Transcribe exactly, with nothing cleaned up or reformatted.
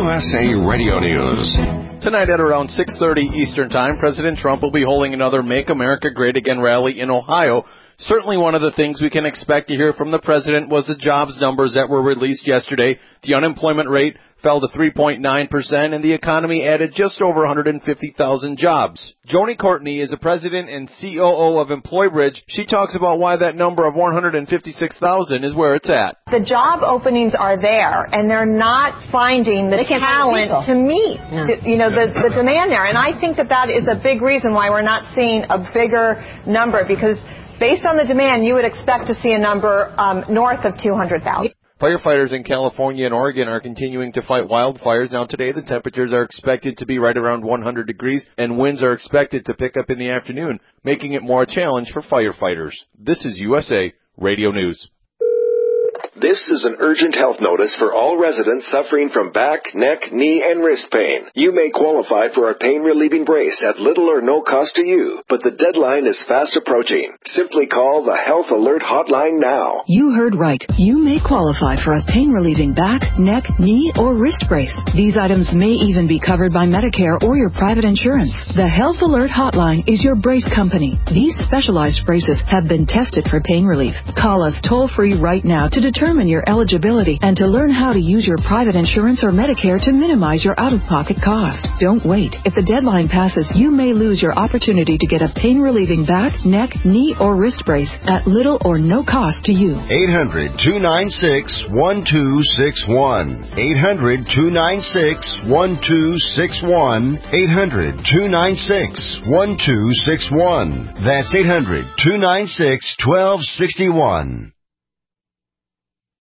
U S A Radio News. Tonight at around six thirty Eastern Time, President Trump will be holding another Make America Great Again rally in Ohio. Certainly one of the things we can expect to hear from the president was the jobs numbers that were released yesterday. The unemployment rate fell to three point nine percent, and the economy added just over one hundred fifty thousand jobs. Joni Courtney is the president and C O O of EmployBridge. She talks about why that number of one hundred fifty-six thousand is where it's at. The job openings are there, and they're not finding the talent to meet, yeah. the, you know, the, the demand there. And I think that that is a big reason why we're not seeing a bigger number, because based on the demand, you would expect to see a number um, north of two hundred thousand. Firefighters in California and Oregon are continuing to fight wildfires. Now today the temperatures are expected to be right around one hundred degrees, and winds are expected to pick up in the afternoon, making it more a challenge for firefighters. This is U S A Radio News. This is an urgent health notice for all residents suffering from back, neck, knee, and wrist pain. You may qualify for a pain-relieving brace at little or no cost to you, but the deadline is fast approaching. Simply call the Health Alert Hotline now. You heard right. You may qualify for a pain-relieving back, neck, knee, or wrist brace. These items may even be covered by Medicare or your private insurance. The Health Alert Hotline is your brace company. These specialized braces have been tested for pain relief. Call us toll-free right now to determine your eligibility and to learn how to use your private insurance or Medicare to minimize your out-of-pocket cost. Don't wait. If the deadline passes, you may lose your opportunity to get a pain-relieving back, neck, knee, or wrist brace at little or no cost to you. eight hundred, two nine six, one two six one. eight hundred, two nine six, one two six one. eight hundred, two nine six, one two six one. That's eight hundred, two nine six, one two six one.